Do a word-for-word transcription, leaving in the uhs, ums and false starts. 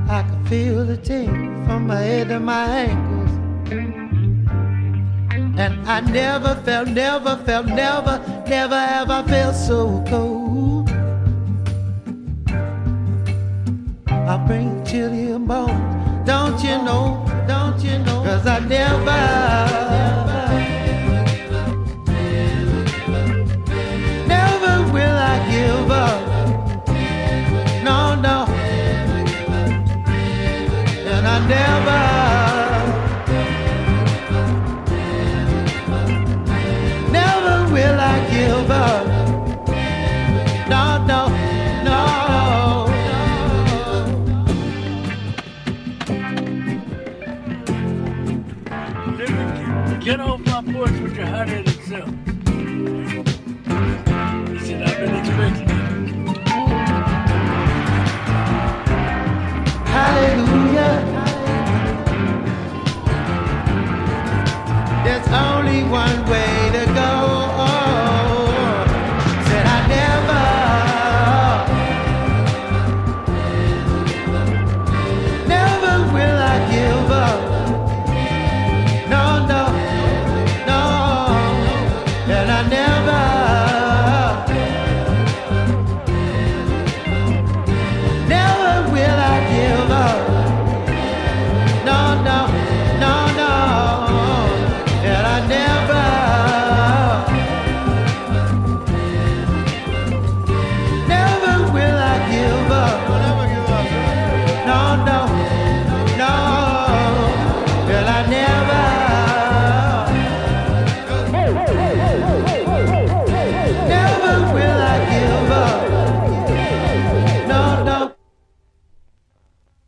I can feel the tingle from my head to my ankles. And I never felt, never felt, never, never have I felt so cold. I bring chill to your bones, don't you know, don't you know, 'cause I never, never will I give up, no, no, and I never, never will I give up, no, no, no. Get off my porch with your hot-headed self. He said, I've been expecting it. Hallelujah. There's only one way to go. Said I never, never will I give up. No, no, no, and I never, never will I give up. No, no, no, no, and I never, never will I give up. No,